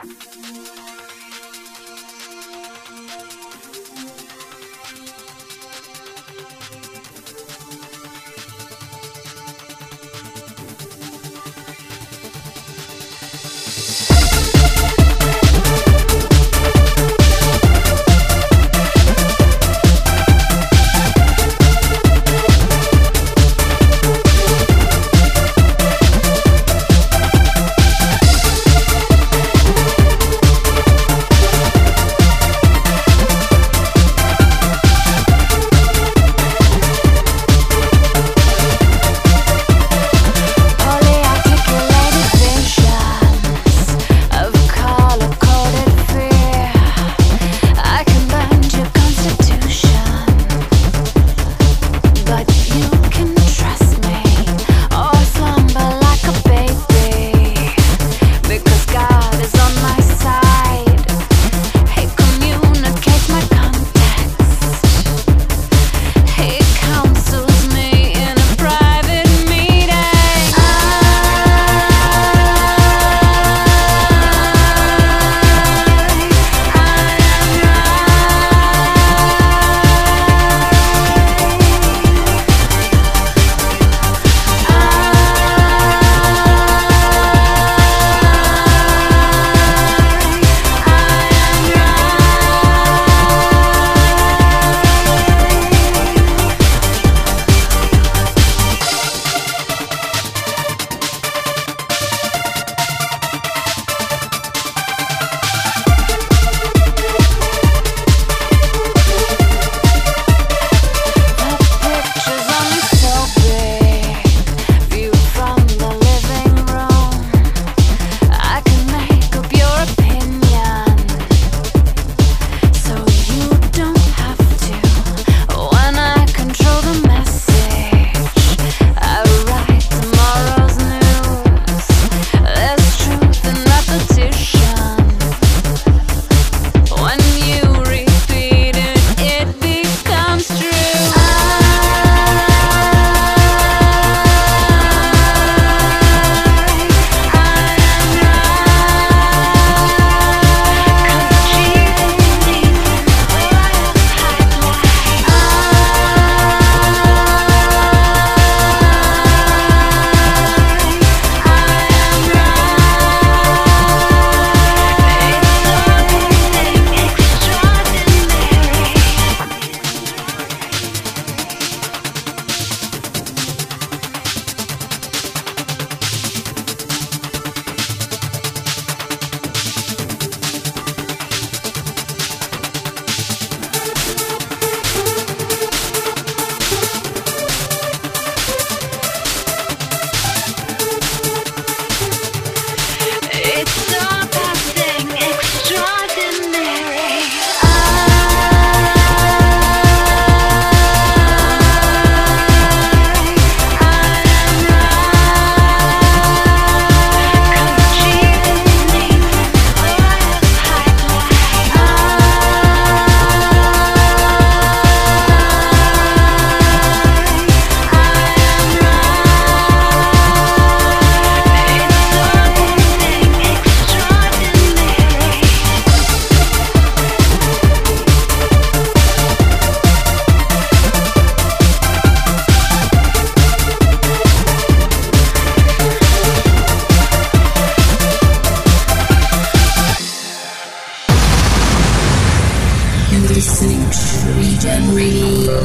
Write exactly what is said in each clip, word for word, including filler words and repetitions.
Regen Radio.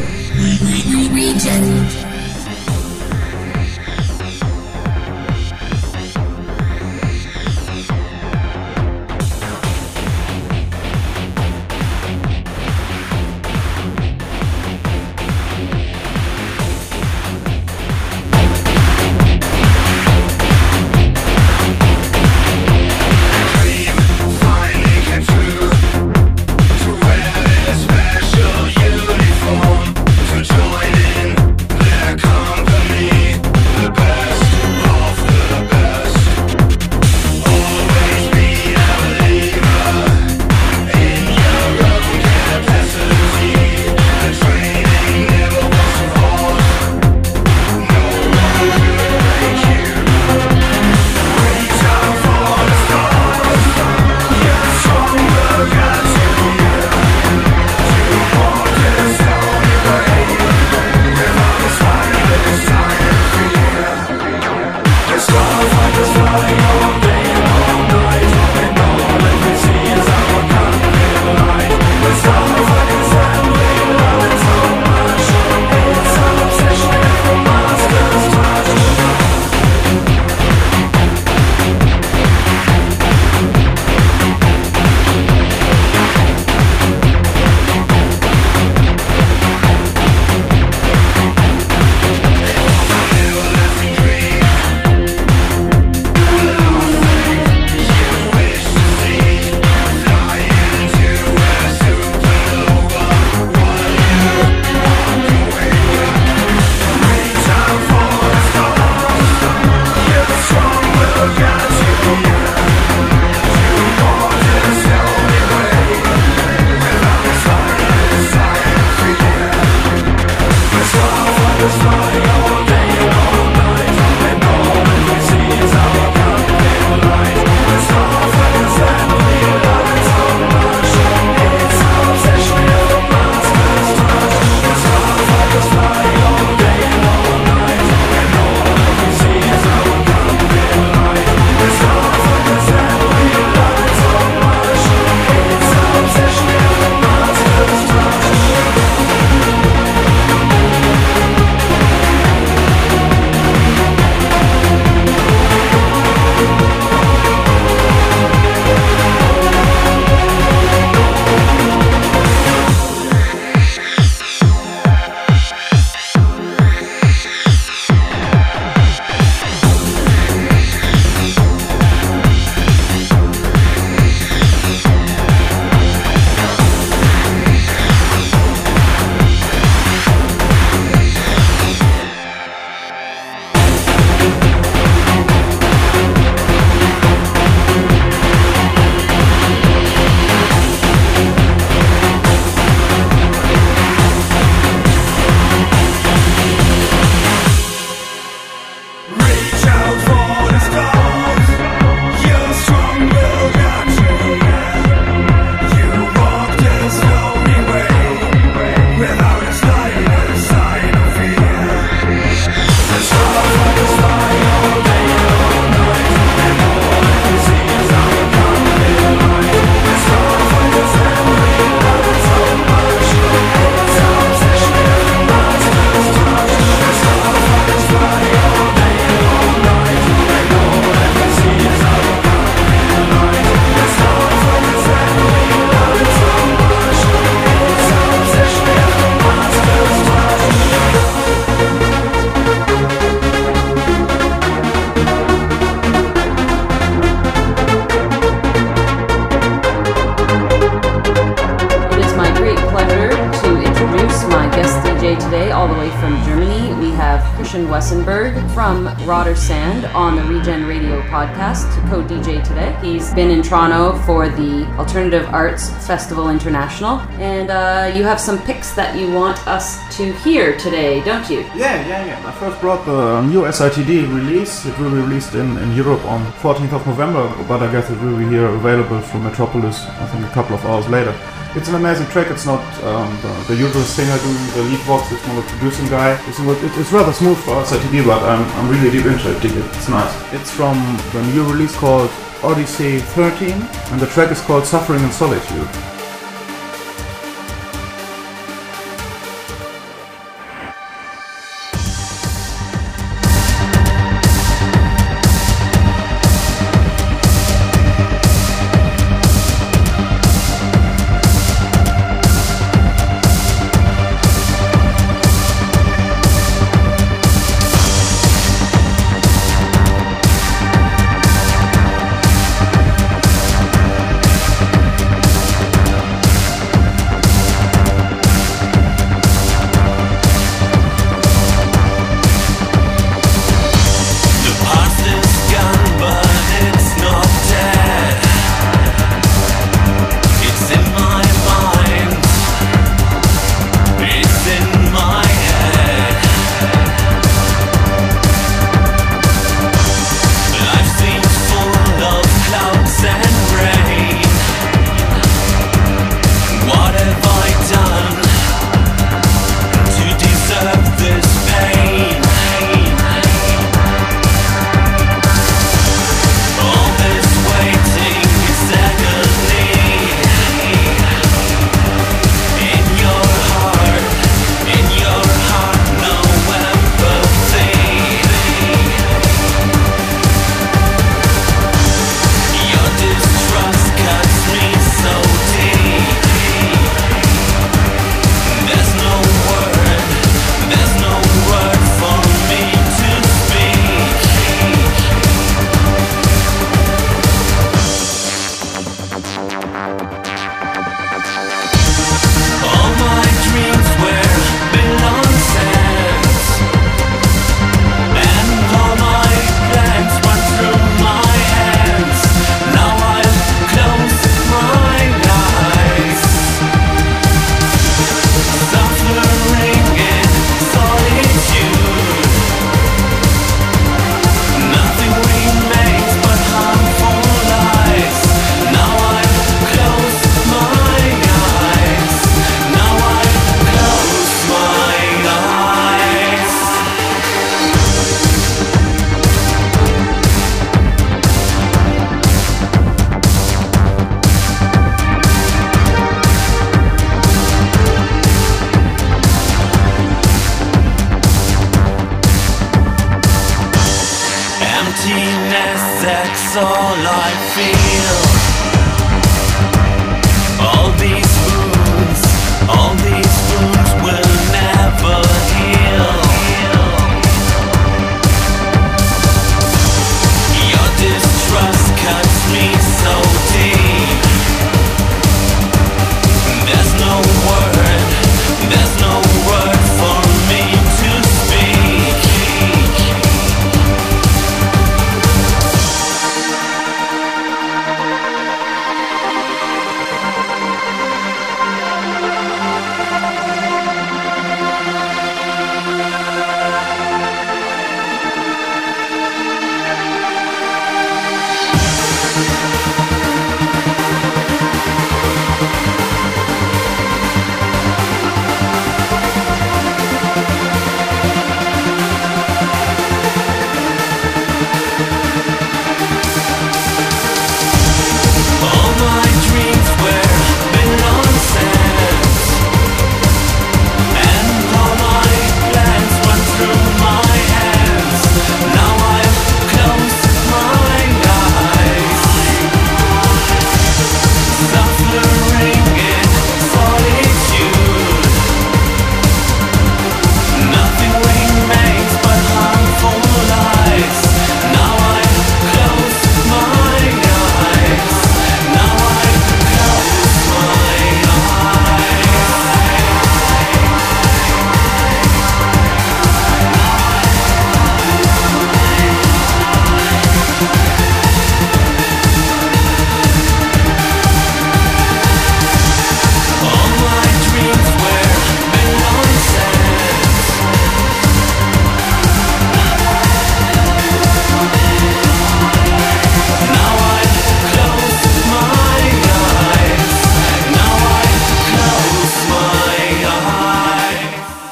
Regen. Special uniform to join in. Christian Wessenberg from Rotersand on the Regen Radio podcast, co-D J today. He's been in Toronto for the Alternative Arts Festival International, and uh, you have some picks that you want us to hear today, don't you? Yeah, yeah, yeah. I first brought the new S I T D release. It will be released in, in Europe on fourteenth of November, but I guess it will be here available from Metropolis, I think a couple of hours later. It's an amazing track. It's not um, the, the usual singer doing the lead vox. It's more a producing guy. It's, it, it's rather smooth for S I T D, but I'm, I'm really deep into it. Dig it. It's nice. It's from the new release called Odyssey thirteen, and the track is called Suffering in Solitude.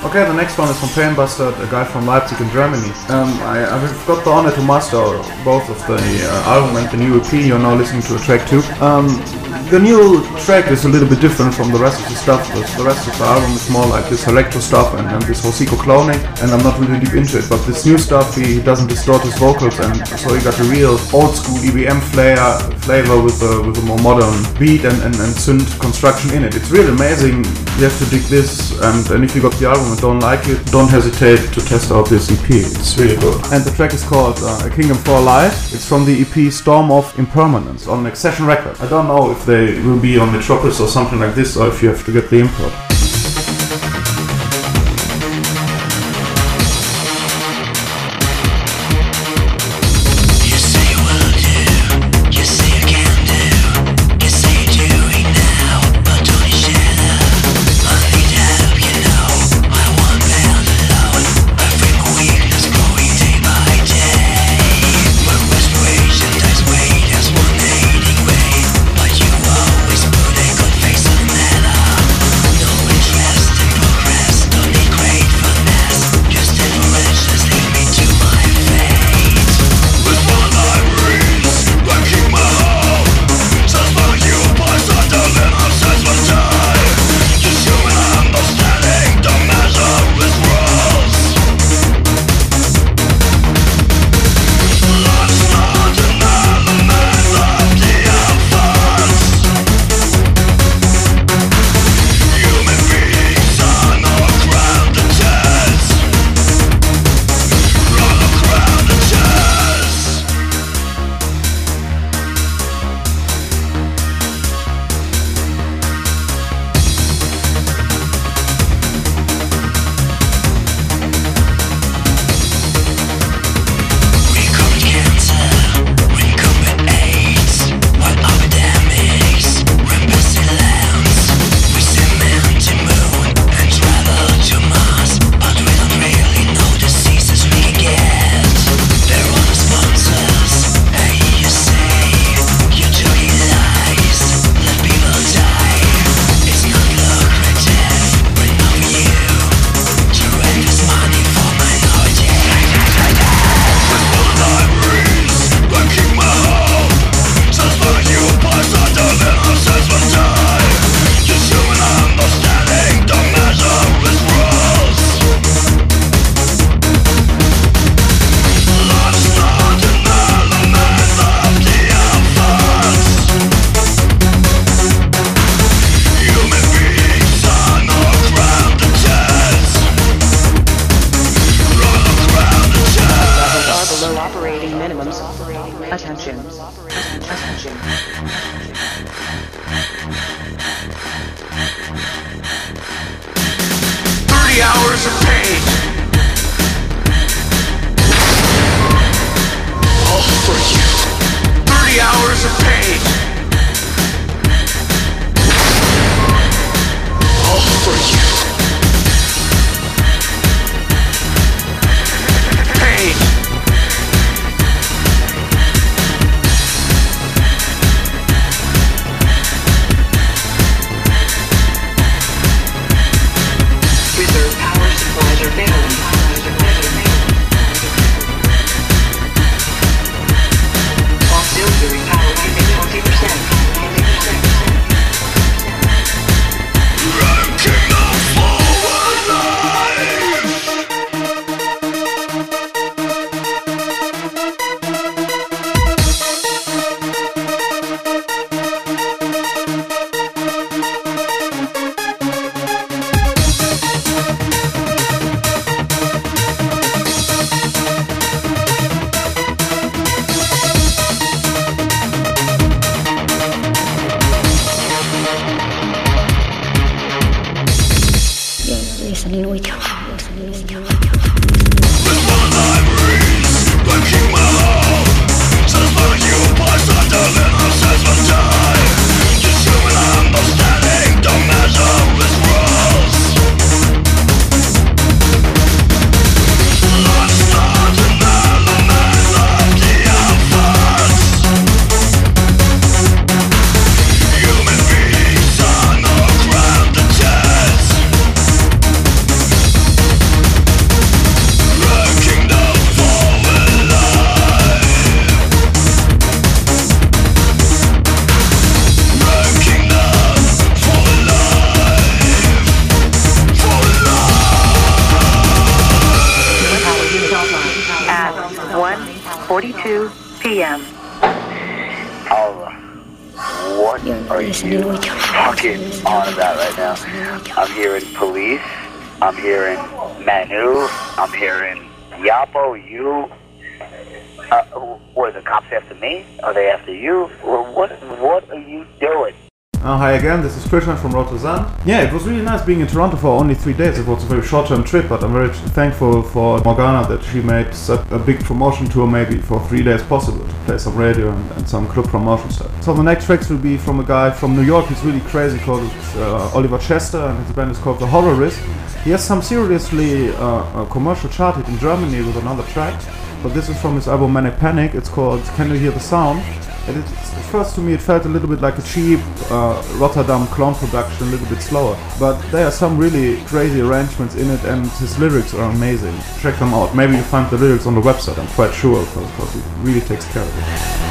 Okay, the next one is from Pain Bastard, a guy from Leipzig in Germany. Um, I, I've got the honor to master both of the uh, album and the new E P. You're now listening to a track too. Um, the new track is a little bit different from the rest of the stuff. The, the rest of the album is more like this electro stuff and, and this Hosiko cloning, and I'm not really deep into it. But this new stuff, he doesn't distort his vocals, and so he got a real old school E B M flair, flavor with a, with a more modern beat and, and, and synth construction in it. It's really amazing. You have to dig this, and, and if you got the album and don't like it, don't hesitate to test out this E P. It's really good. And the track is called uh, A Kingdom for Life. It's from the E P Storm of Impermanence on Accession Records. I don't know if they will be on Metropolis or something like this, or if you have to get the import. Attention. Attention. Thirty hours of pain. All for you. Thirty hours of pain. All for you. Pain. Reserve power supplies are failing. Auxiliary power using twenty percent. Ranking of forward life. Listening with your heart. Listening with your heart. With one memories, breaking my heart. Satisfying you by thunder and a sense of time. Just human understanding, don't measure with rules. Let's start an element of the advance. Human beings are no grounded chance. two p.m. Oliver, what You're are you listening with your fucking on about right now? I'm hearing police, I'm hearing Manu, I'm hearing Yapo, you. Uh, what, are the cops after me? Are they after you? Well, what, what are you doing? Uh, hi again, this is Christian from Road to Sand. Yeah, it was really nice being in Toronto for only three days. It was a very short-term trip, but I'm very thankful for Morgana that she made such a big promotion tour maybe for three days possible to play some radio and, and some club promotion stuff. So the next tracks will be from a guy from New York. He's really crazy, called uh, Oliver Chester, and his band is called The Horrorist. He has some seriously uh, a commercial chart hit in Germany with another track, but this is from his album Manic Panic. It's called Can You Hear the Sound? And it, at first to me it felt a little bit like a cheap uh, Rotterdam clone production, a little bit slower. But there are some really crazy arrangements in it, and his lyrics are amazing. Check them out. Maybe you find the lyrics on the website, I'm quite sure, because he really takes care of it.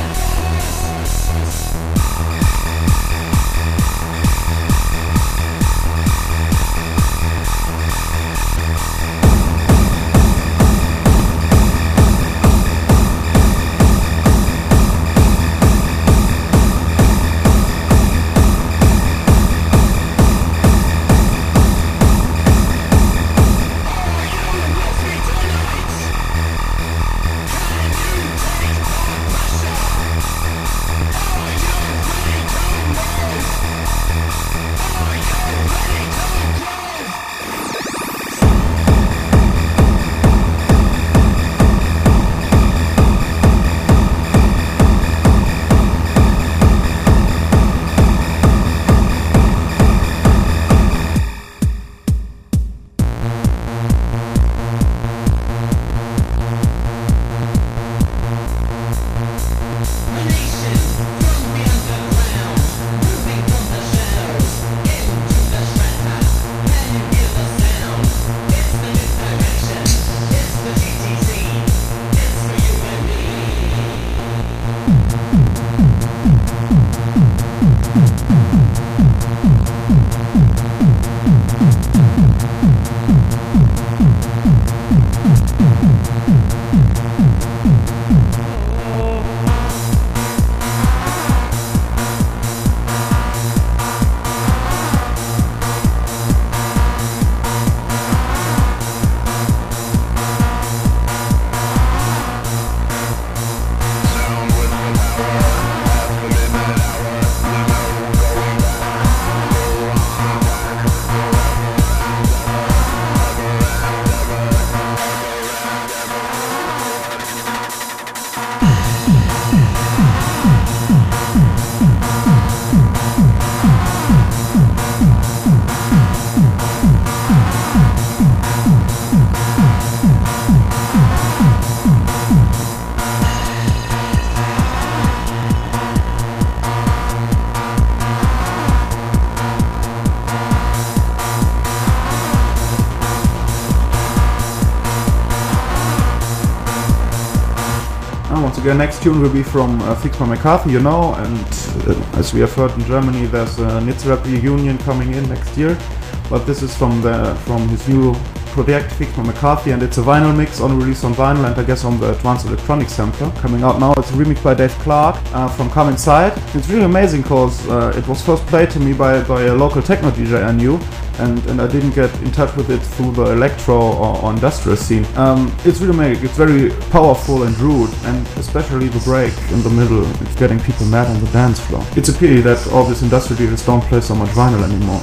Once again, next tune will be from uh, Fixman McCarthy, you know, and uh, as we have heard in Germany, there's a Nitzrap reunion coming in next year, but this is from the from his new project, Fixman McCarthy, and it's a vinyl mix on release on vinyl and I guess on the Trans Electronic Sampler. Coming out now, it's a remix by Dave Clark uh, from Come Inside. It's really amazing because uh, it was first played to me by, by a local techno D J I knew, and, and I didn't get in touch with it through the electro or, or industrial scene. Um, it's really amazing, it's very powerful and rude, and especially the break in the middle, it's getting people mad on the dance floor. It's a pity that all these industrial D Js don't play so much vinyl anymore.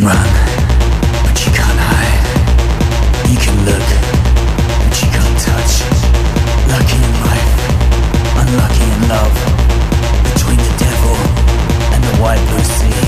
can run, but you can't hide. You can look, but you can't touch. Lucky in life, unlucky in love. Between the devil and the wide blue sea.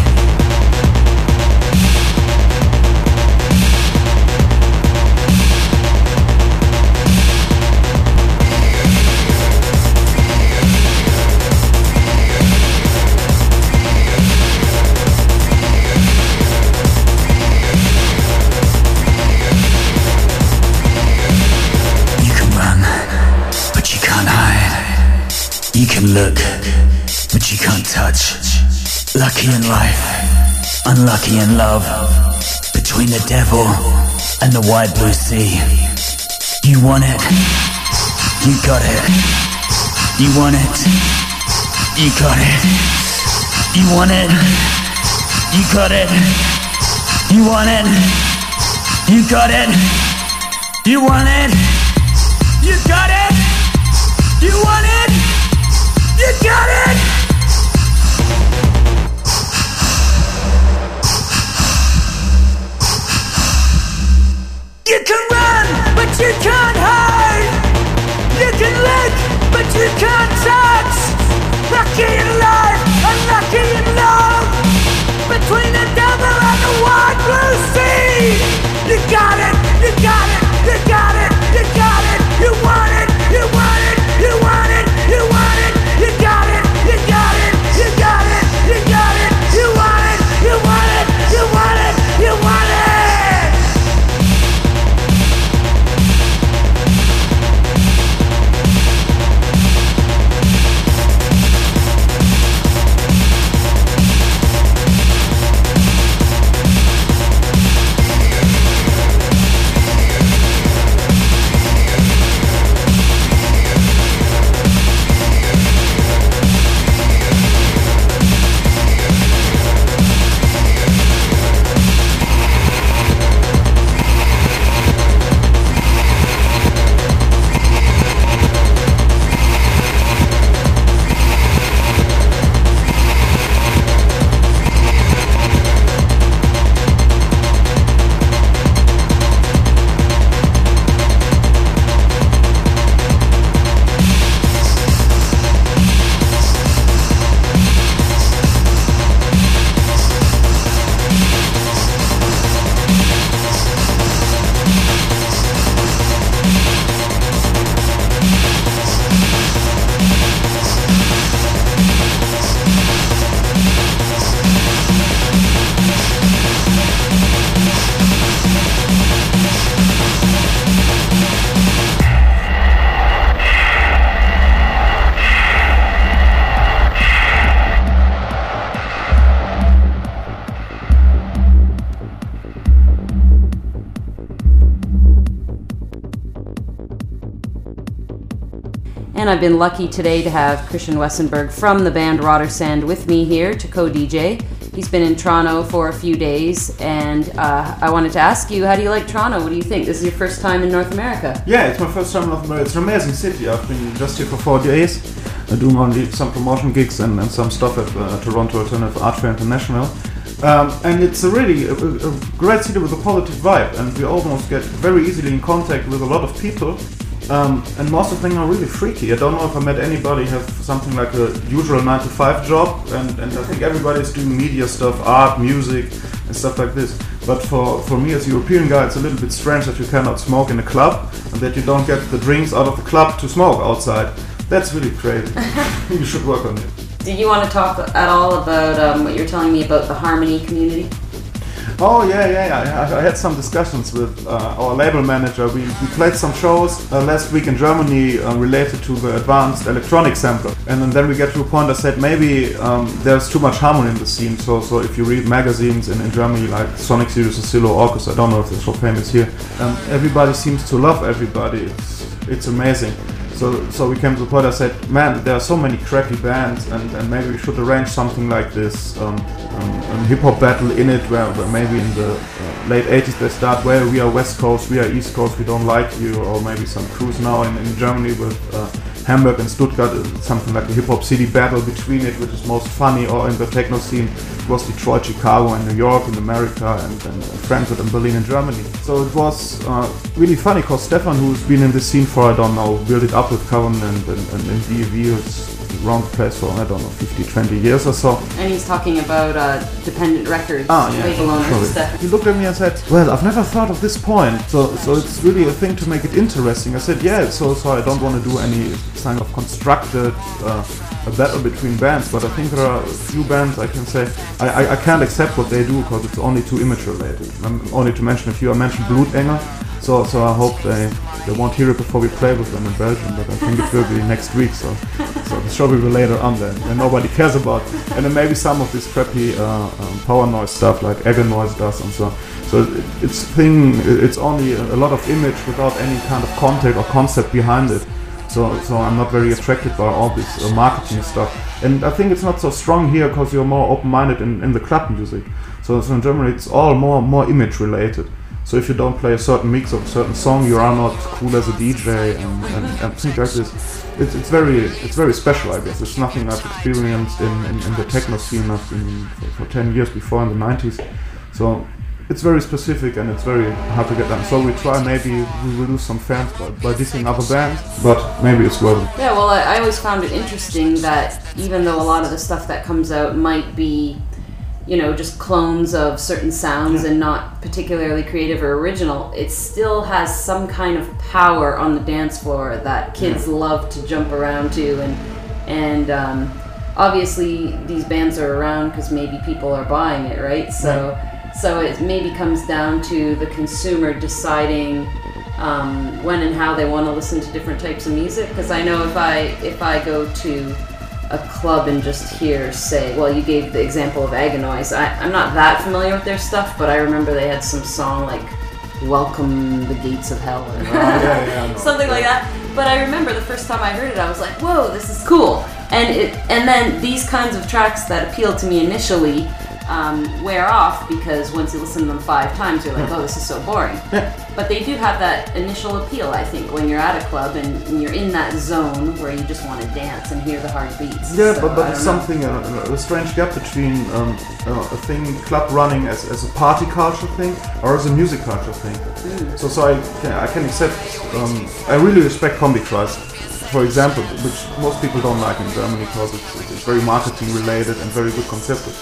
You can look, but you can't touch. Lucky in life, unlucky in love. Between the devil and the wide blue sea. You want it, you got it. You want it, you got it. You want it, you got it. You want it, you got it. You want it, you got it. You want it. You got it! You can run, but you can't hide. You can lick, but you can't touch. Lucky in life, unlucky in love. Between the devil and the wide blue sea. You got it, you got it, you got it, you got it. You want it, you want it, you want it, you want it. You got it, you got it, you got it, you got it. You want it, you want it, you want it, you want it. And I've been lucky today to have Christian Wesenberg from the band Rotersand with me here to co-D J. He's been in Toronto for a few days, and uh, I wanted to ask you, how do you like Toronto? What do you think? This is your first time in North America. Yeah, it's my first time in North America. It's an amazing city. I've been just here for four days. I'm doing only some promotion gigs and, and some stuff at uh, Toronto Alternative Art Fair International. Um, and it's a really a, a great city with a positive vibe, and we almost get very easily in contact with a lot of people. Um, and most of them are really freaky. I don't know if I met anybody who have something like a usual nine to five job, and, and I think everybody's doing media stuff, art, music, and stuff like this. But for, for me as a European guy, it's a little bit strange that you cannot smoke in a club, and that you don't get the drinks out of the club to smoke outside. That's really crazy. You should work on it. Do you want to talk at all about um, what you're telling me about the Harmony community? Oh yeah, yeah, yeah. I, I had some discussions with uh, our label manager. We, we played some shows uh, last week in Germany uh, related to the advanced electronic sampler, and then, then we get to a point. I said maybe um, there's too much harmony in the scene. So, so if you read magazines in, in Germany like Sonic Series or Silo Orcus, I don't know if it's so famous here. Um, everybody seems to love everybody. It's it's amazing. So, so we came to the point. I said, man, there are so many crappy bands, and, and maybe we should arrange something like this, um, um, a hip hop battle in it, where, where maybe in the uh, late eighties they start, where we are West Coast, we are East Coast, we don't like you, or maybe some crews now in, in Germany with uh, Hamburg and Stuttgart, uh, something like a hip-hop city battle between it, which is most funny, or in the techno scene, it was Detroit, Chicago, and New York in America, and, and Frankfurt and Berlin in Germany. So it was uh, really funny, because Stefan, who's been in the scene for, I don't know, built it up with Coven and, and, and in D E V, it's around the place for, I don't know, fifty, twenty years or so. And he's talking about uh, Dependent Records, ah, yeah, label owner sure. Stefan. He looked at me and said, well, I've never thought of this point, so so it's really a thing to make it interesting. I said, yeah, so so I don't want to do any kind of constructed uh, a battle between bands, but I think there are a few bands I can say I, I, I can't accept what they do because it's only too image related. Um, only to mention a few, I mentioned Blutengel, so so I hope they, they won't hear it before we play with them in Belgium, but I think it will be next week, so so the show will be later on then, and nobody cares about. And then maybe some of this crappy uh, um, power noise stuff like Aganoise does and so on. So it, it's thing, it's only a lot of image without any kind of content or concept behind it. So, so I'm not very attracted by all this uh, marketing stuff. And I think it's not so strong here because you're more open-minded in, in the club music. So, so in Germany it's all more more image related. So if you don't play a certain mix of a certain song, you are not cool as a D J and, and, and things like this. It's, it's very it's very special, I guess. It's nothing I've experienced in, in, in the techno scene I've been for, for ten years before in the nineties. So it's very specific and it's very hard to get done. So we try, maybe we will lose some fans by, by dissing other bands, but maybe it's worth it. Yeah, well, I, I always found it interesting that even though a lot of the stuff that comes out might be, you know, just clones of certain sounds yeah. and not particularly creative or original, it still has some kind of power on the dance floor that kids yeah. love to jump around to, and and um, obviously these bands are around because maybe people are buying it, right? So. Yeah. So it maybe comes down to the consumer deciding um, when and how they want to listen to different types of music. Because I know if I if I go to a club and just hear, say, well, you gave the example of Aganoise. I, I'm not that familiar with their stuff, but I remember they had some song like "Welcome the Gates of Hell" or yeah, yeah, something like that. But I remember the first time I heard it, I was like, "Whoa, this is cool!" And it and then these kinds of tracks that appealed to me initially. Um, wear off because once you listen to them five times, you're like, oh, this is so boring. Yeah. But they do have that initial appeal, I think, when you're at a club and, and you're in that zone where you just want to dance and hear the hard beats. Yeah, so, but, but it's something, a, a strange gap between um, uh, a thing, club running as, as a party culture thing or as a music culture thing. Mm. So, so I can, I can accept, um, I really respect Combikreis, for example, which most people don't like in Germany because it's, it's very marketing related and very good conceptual.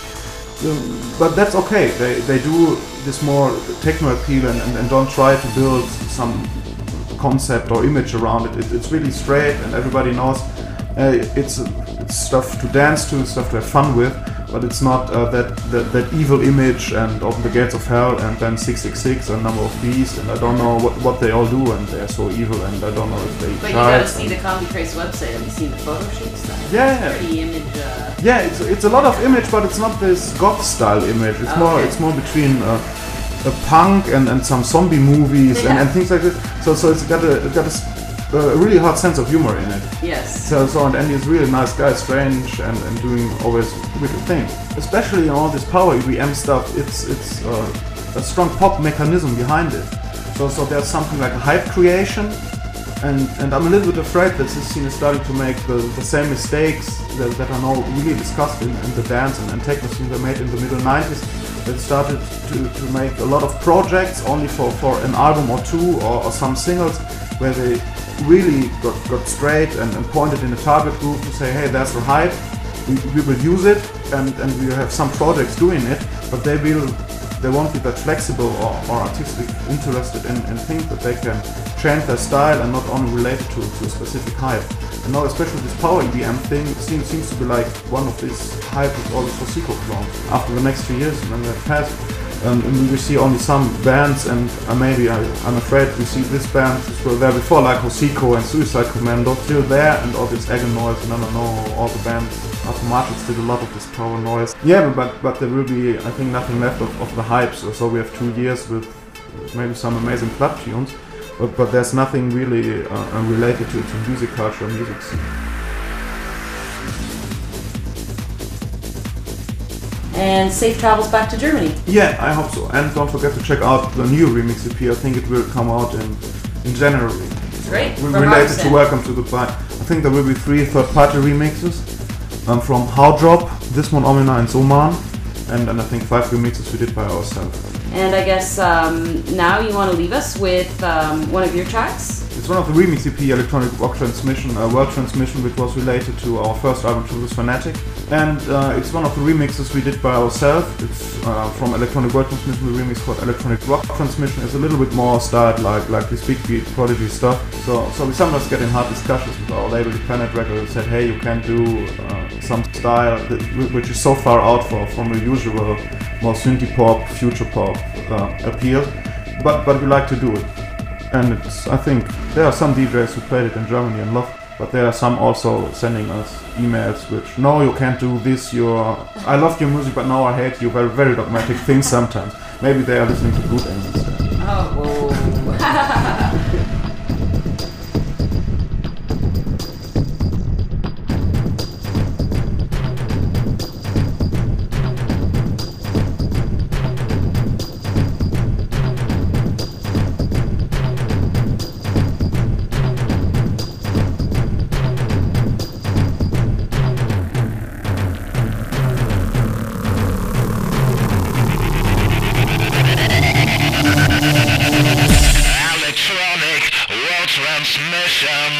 Um, but that's okay. They they do this more techno appeal and, and, and don't try to build some concept or image around it. it it's really straight and everybody knows uh, it's, it's stuff to dance to, stuff to have fun with, but it's not uh, that, that that evil image and Open the Gates of Hell and then six six six and Number of Beasts and I don't know what, what they all do and they're so evil and I don't know if they. But you gotta see the Combikreis website. Have you seen the photo shoots? Yeah. It's pretty image. Uh, Yeah, it's it's a lot of image, but it's not this goth style image. It's okay. more it's more between uh, a punk and, and some zombie movies yeah. and, and things like this. So so it's got a it's got a, a really hard sense of humor in it. Yes. So so and, and he's a really nice guy, strange and, and doing always wicked things. Especially in all this power E D M stuff, it's it's uh, a strong pop mechanism behind it. So so there's something like a hype creation. And, and I'm a little bit afraid that this scene is starting to make the, the same mistakes that, that are now really discussed in, in the dance and, and techno scene they made in the middle nineties. That started to, to make a lot of projects only for, for an album or two or, or some singles where they really got, got straight and, and pointed in a target group to say, hey, there's the hype, we, we will use it and, and we have some projects doing it, but they will they won't be that flexible or, or artistic interested in, and think that they can change their style and not only related to, to a specific hype. And now especially this power E D M thing seems, seems to be like one of these hype with all the Fosico clones. After the next few years when they've passed, um, and we will see only some bands and uh, maybe I, I'm afraid we see this band which were there before like Hosico and Suicide Commando still there and all this Aganoise and I don't know, all the bands. After Matrix did a lot of this power noise. Yeah, but but there will be, I think, nothing left of, of the hype. So, so we have two years with maybe some amazing club tunes, but, but there's nothing really uh, related to, to music culture or music scene. And safe travels back to Germany. Yeah, I hope so. And don't forget to check out the new remix E P. I think it will come out in, in January. Great. We From related to Roxanne. Welcome to Goodbye. I think there will be three third-party remixes um, from Howdrop, Dismon Omina, and Zoman, and, and I think five remixes we did by ourselves. And I guess um, now you want to leave us with um, one of your tracks? It's one of the remix E P, Electronic Rock Transmission, uh, World Transmission, which was related to our first album, Truth is Fanatic. And uh, it's one of the remixes we did by ourselves. It's uh, from Electronic World Transmission, the remix called Electronic Rock Transmission. It's a little bit more styled like like this big beat Prodigy stuff. So so we sometimes get in hard discussions with our label, the Planet Records, and said, hey, you can do uh, some style that, which is so far out for, from the usual more synthie pop, future pop uh, appeal. But but we like to do it. And it's, I think there are some D Js who played it in Germany and love, but there are some also sending us emails which, no, you can't do this, you're, I love your music, but now I hate you, very, very dogmatic things sometimes. Maybe they are listening to Good Aim instead. Oh, whoa. Electronic world transmission.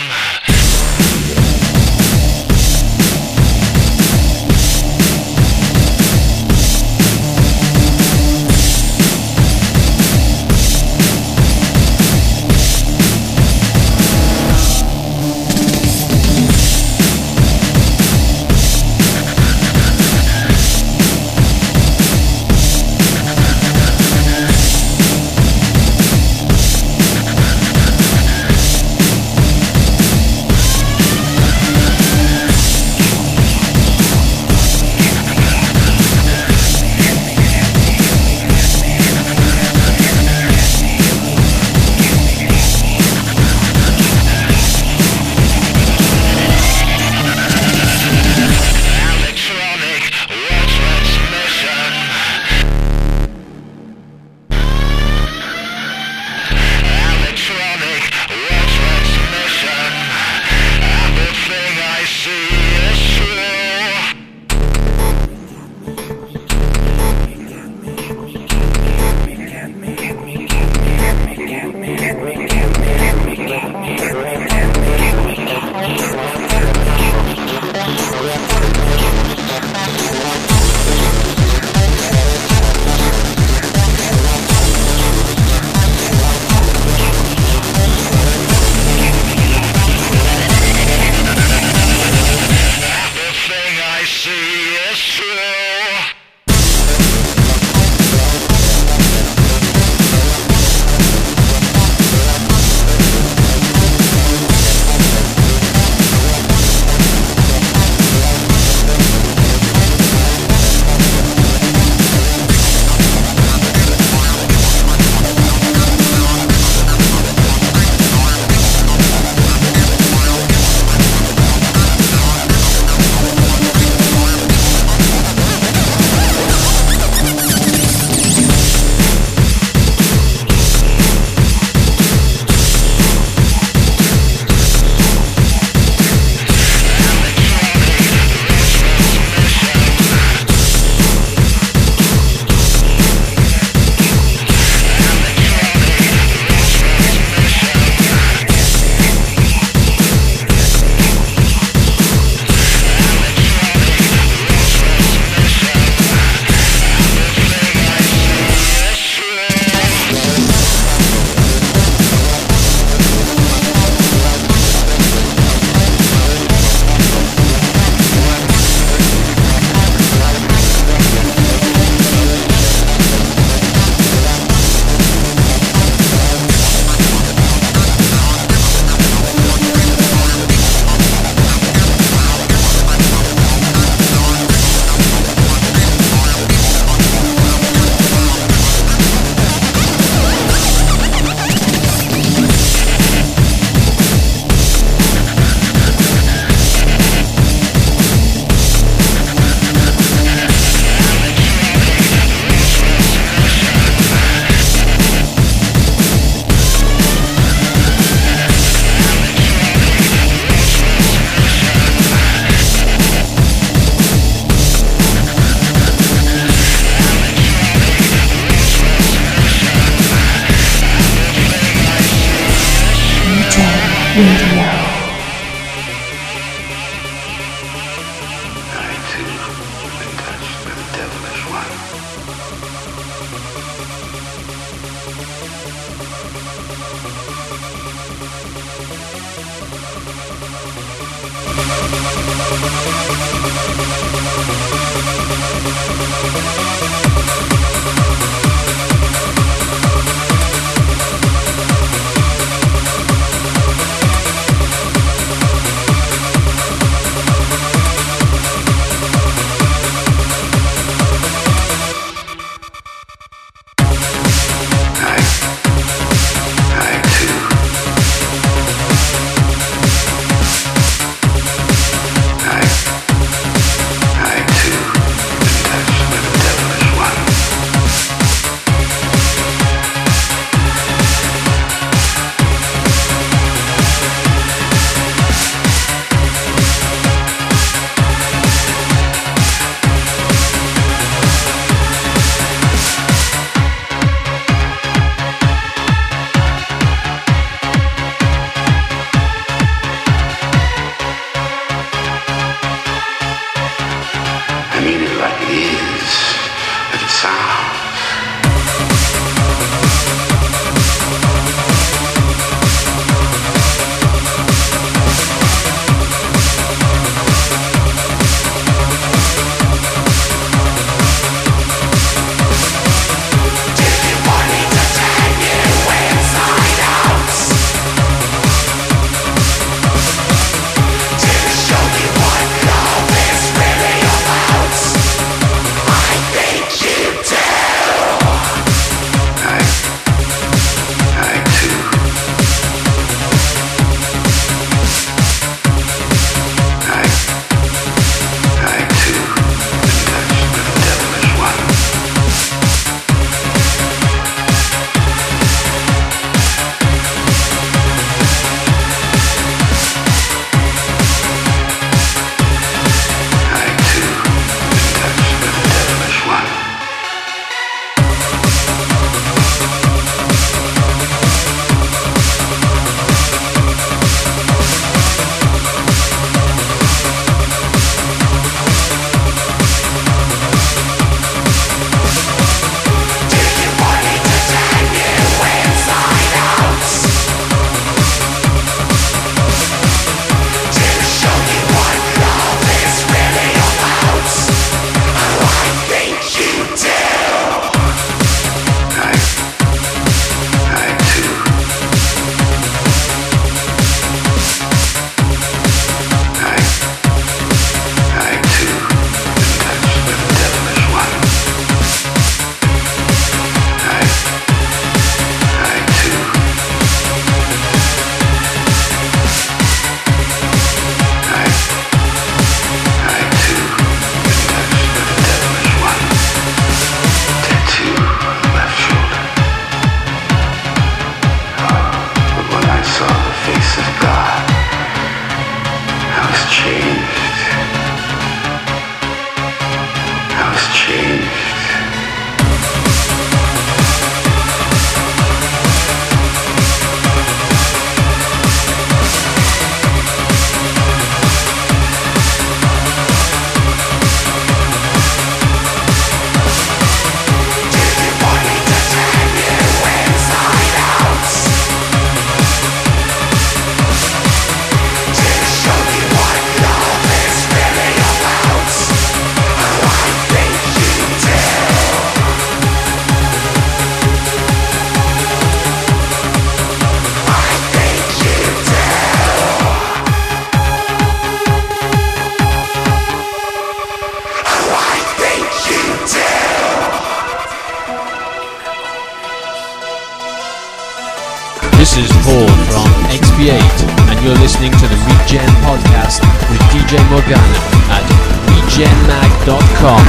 This is Paul from X P eight, and you're listening to the Regen Podcast with D J Morgana at regen mag dot com.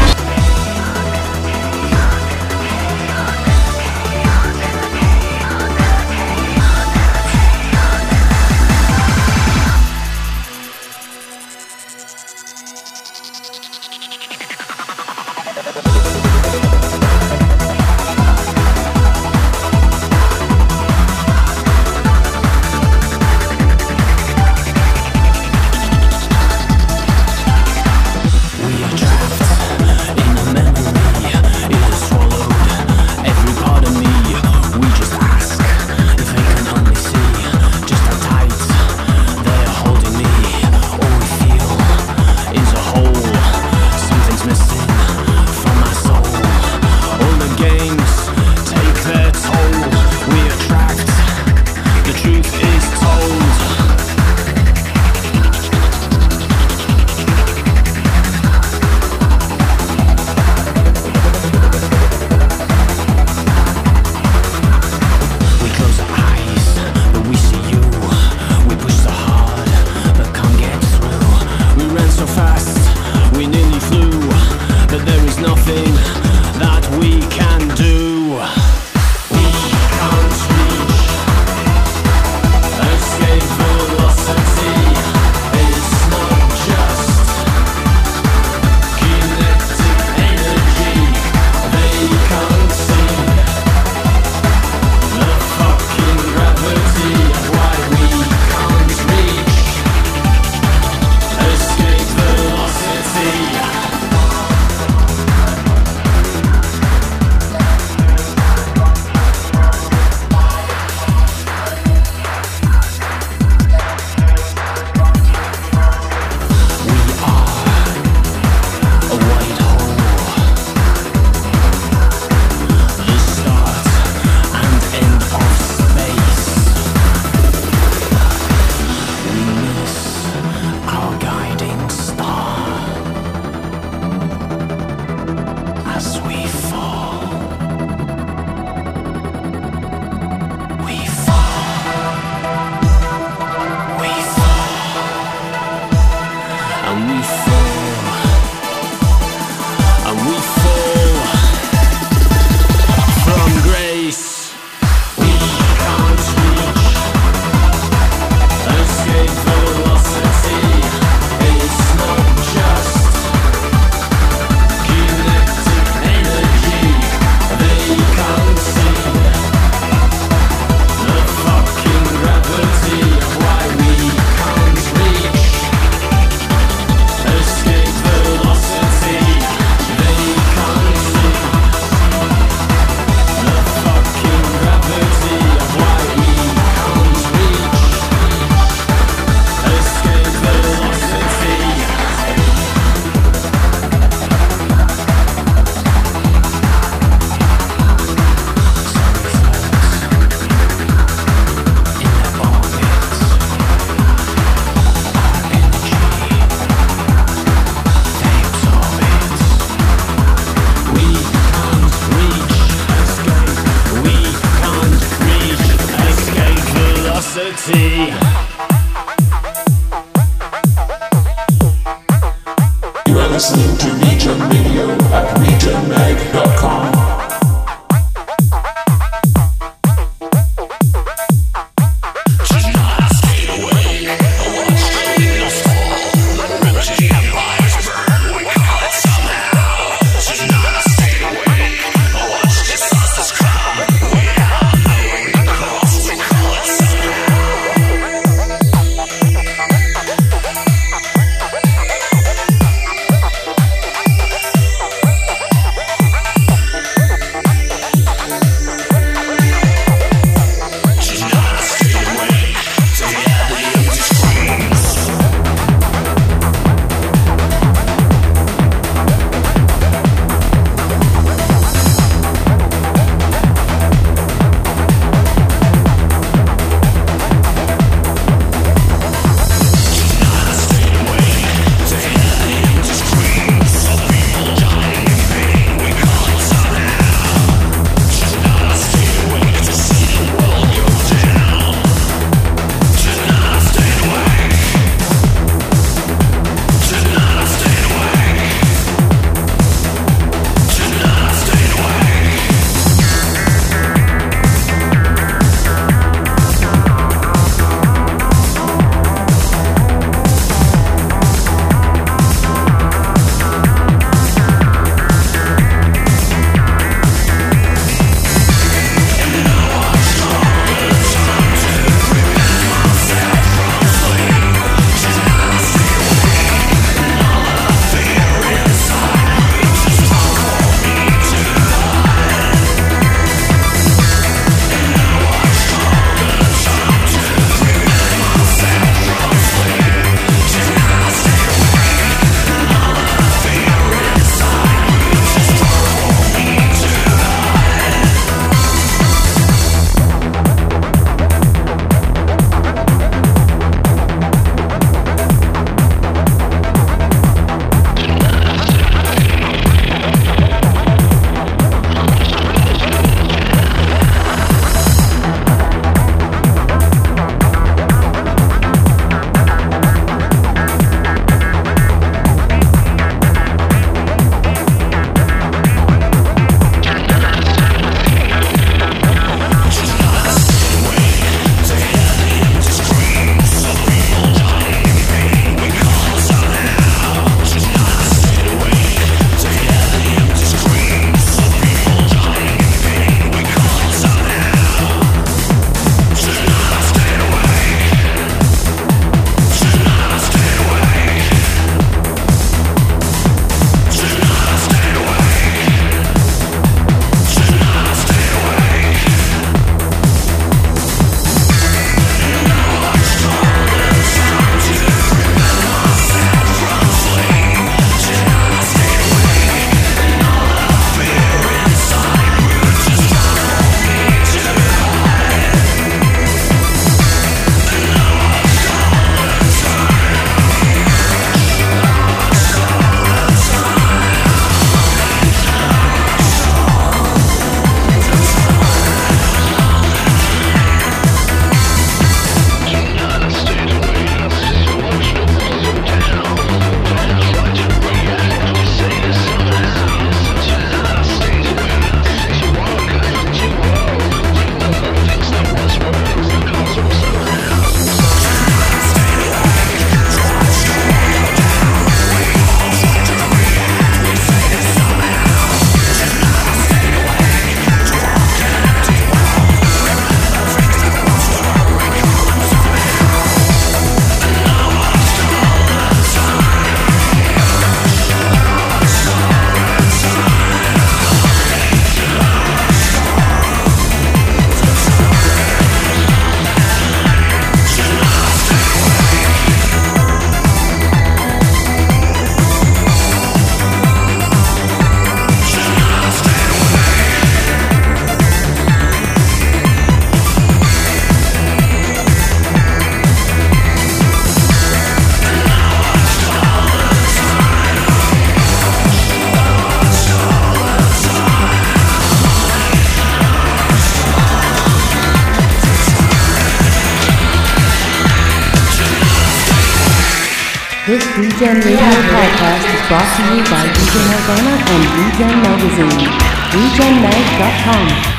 This Regen Radio podcast is brought to you by D J Morgana and Regen Magazine. regen mag dot com